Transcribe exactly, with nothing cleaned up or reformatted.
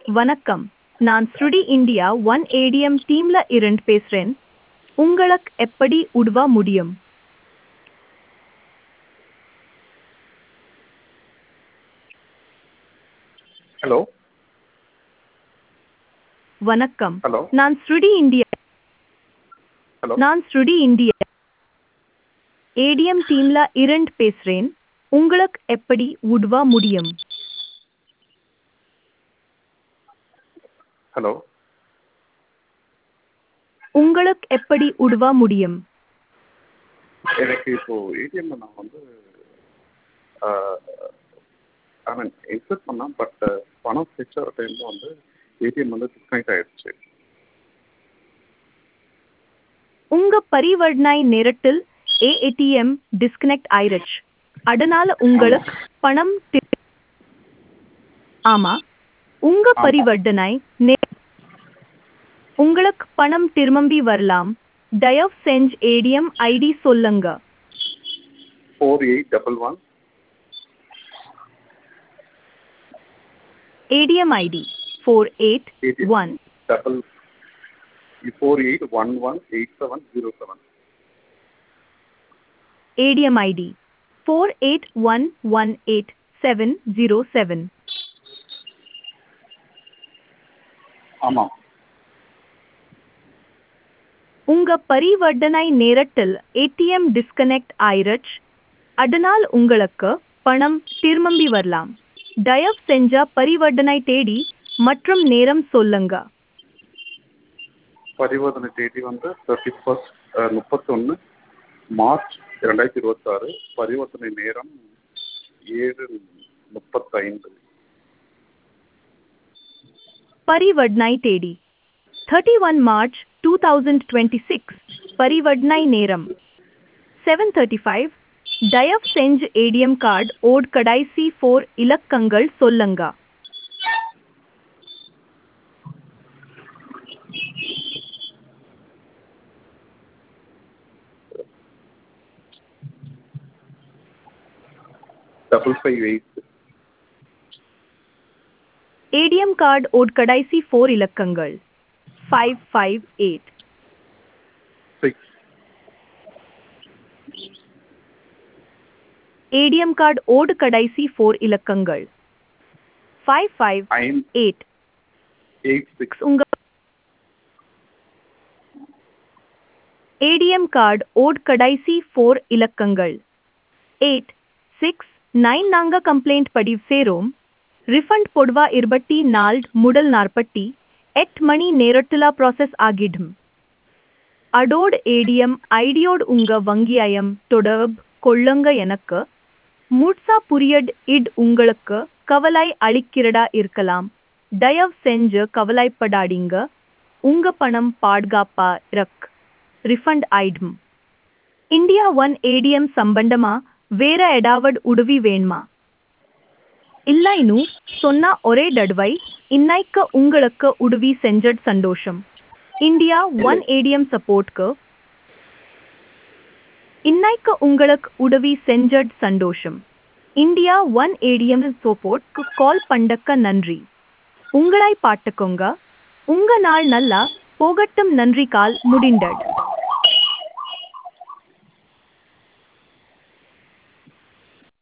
வணக்கம். நான் ஸ்ருடி India one ATM டீம்ல இருந்து பேசுறேன். உங்களுக்கு எப்படி உதவ முடியும்? ஹலோ வணக்கம். ஹலோ நான் ஸ்ருடி இந்தியா ஹலோ நான் ஸ்ருடி இந்தியா ஏடிஎம் டீம்ல இருந்து பேசுறேன். உங்களுக்கு எப்படி உதவ முடியும்? ஹலோ உங்களுக்கு எப்படி உதவ முடியும்? எனக்கு இப்போ ஏடிஎம்ல நான் வந்து ஐ மீன் இன்சர்ட் பண்ணேன். பட் பணம் ஸ்விட்ச் ஆகிற டைமில் வந்து ஏடிஎம் வந்து டிஸ்கனெக்ட் ஆகிடுச்சு. உங்க பரிவர்த்தனை நேரத்தில் ஏடிஎம் டிஸ்கனெக்ட் ஆயிருச்சு. அதனால உங்களுக்கு பணம் தி- ஆமா, உங்க ஆமாம். பரிவர்த்தனை நே- உங்களுக்கு பணம் திரும்பி வரலாம். தயவு செஞ்சு ஏடிஎம் ஐடி சொல்லுங்க. Four eight double one ATM ID four eight ATM one double four eight one one eight seven zero seven. ATM ID four eight one one eight seven zero seven. ஆமாம். உங்க பரிவர்த்தனை நேரத்தில் ATM disconnect ஆயிருச்சு. அதனால் உங்களுக்கு பணம் திரும்பி வரலாம். தயவு செஞ்ச பரிவர்த்தனை தேதி மற்றும் நேரம் சொல்லுங்க. பரிவர்த்தனை தேதி வந்து தேர்ட்டி ஃபர்ஸ்ட் முப்பத்தொன்று மார்ச் ரெண்டாயிரத்தி இருபத்தாறு. பரிவர்த்தனை நேரம் ஏழு முப்பத்தைந்து. பரிவர்த்தனை தேதி thirty one March two thousand twenty six. பரிவர்த்தனை நேரம் செவன் தேர்ட்டி ஃபைவ். தயவு செஞ்சு ஏடிஎம் கார்டு ஓட் கடைசி ஃபோர் இலக்கங்கள் சொல்லுங்க. Double five eight. ATM card ஓட் கடைசி ஃபோர் இலக்கங்கள் five five eight. Six. ATM card ஓடு கடைசி ஃபோர் இலக்கங்கள் ஃபைவ் ஃபைவ் ஐந்து எயிட். Eight six. உங்க ஏடிஎம் கார்டு ஓட் கடைசி ஃபோர் இலக்கங்கள் எயிட் சிக்ஸ் நைன். நாங்க கம்ப்ளைண்ட் பதிவு சேரோம். ரிஃபண்ட் பொடுவா இருபத்தி நாலு முதல் நாற்பத்தி எட்டு மணி நேரத்தில ப்ராசஸ் ஆகிடும். அடோடு ஏடிஎம் ஐடியோடு உங்க வங்கியாயம் தொடர்பு கொள்ளுங்க. எனக்கு முட்சா புரியட் இட் உங்களுக்கு கவலை அளிக்கிறதா இருக்கலாம். தயவு செஞ்சு கவலைப்படாதீங்க. உங்க பணம் பாதுகாப்பா இருக்கு. ரிஃபண்ட் ஆயிடும். இந்தியா ஒன் ஏடிஎம் சம்பந்தமா வேற ஏதாவது உதவி வேணுமா? இல்லைன்னு சொன்னா ஒரே தடவை இன்னைக்கு உங்களுக்கு உதவி செஞ்சது சந்தோஷம். இந்தியா ஒன் ஏடிஎம் சப்போர்ட்க்கு இன்னைக்கு உங்களுக்கு உதவி செஞ்சது சந்தோஷம். இந்தியா ஒன் ஏடிஎம் சப்போர்ட்க்கு கால் பண்ணக்க நன்றி. உங்களை பாட்டுக்கோங்க. உங்க நாள் நல்லா போகட்டும். நன்றி. கால் முடிந்தது.